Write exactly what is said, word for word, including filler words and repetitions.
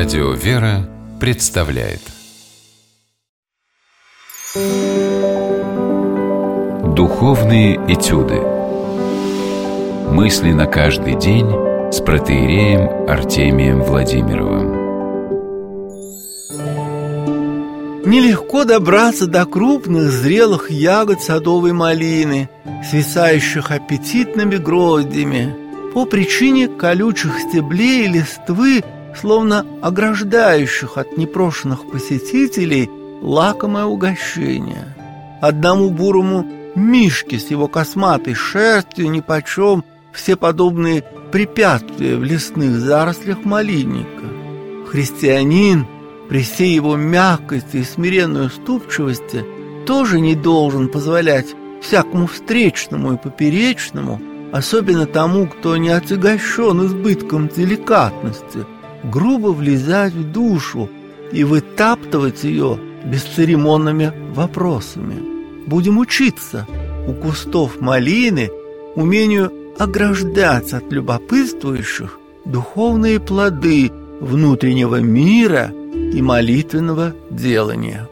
Радио «Вера» представляет Духовные этюды. Мысли на каждый день с протоиереем Артемием Владимировым. Нелегко добраться до крупных зрелых ягод садовой малины, свисающих аппетитными гроздями, по причине колючих стеблей и листвы, словно ограждающих от непрошенных посетителей лакомое угощение. Одному бурому мишке с его косматой шерстью нипочем все подобные препятствия в лесных зарослях малинника. Христианин при всей его мягкости и смиренной уступчивости тоже не должен позволять всякому встречному и поперечному, особенно тому, кто не отягощен избытком деликатности, грубо влезать в душу и вытаптывать ее бесцеремонными вопросами. Будем учиться у кустов малины умению ограждать от любопытствующих духовные плоды внутреннего мира и молитвенного делания.